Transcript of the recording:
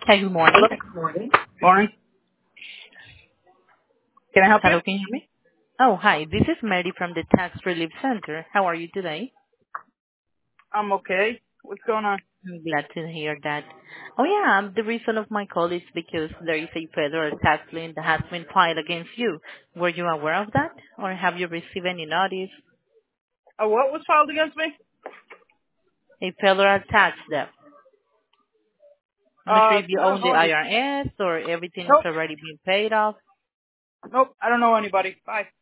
Hi, good Hello? morning. Morning. Can I help you? Hello, can you hear me? Oh, hi. This is Mary from the Tax Relief Center. How are you today? I'm okay. What's going on? I'm glad to hear that. Oh, yeah, the reason of my call is because there is a federal tax lien that has been filed against you. Were you aware of that? Or have you received any notice? What was filed against me? A federal tax debt. I'm not sure if you I don't own the know any. IRS or everything is Nope. already being paid off. Nope. I don't know anybody. Bye.